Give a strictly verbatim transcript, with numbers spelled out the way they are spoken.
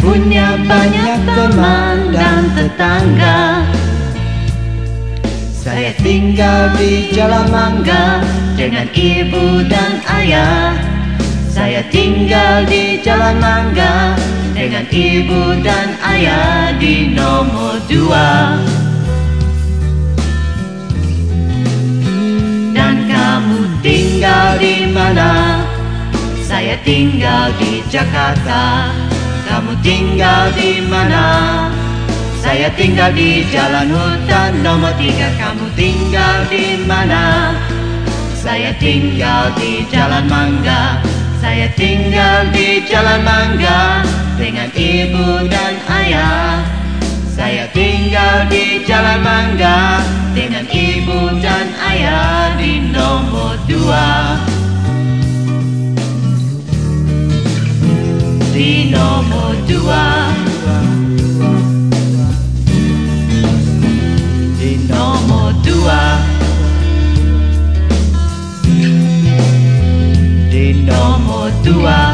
punya banyak teman dan tetangga. Saya tinggal di Jalan Mangga dengan ibu dan ayah. Saya tinggal di Jalan Mangga dengan ibu dan ayah di nomor dua. Dan kamu tinggal di mana? Saya tinggal di Jakarta. Kamu tinggal di mana? Saya tinggal di Jalan Hutan nomor tiga. Kamu tinggal di mana? Saya tinggal di Jalan Mangga. Saya tinggal di Jalan Mangga dengan ibu dan ayah. Saya tinggal di Jalan Mangga dengan ibu dan ayah di nomor dua. Di nomor dua. Di nomor dua. Di nomor dua.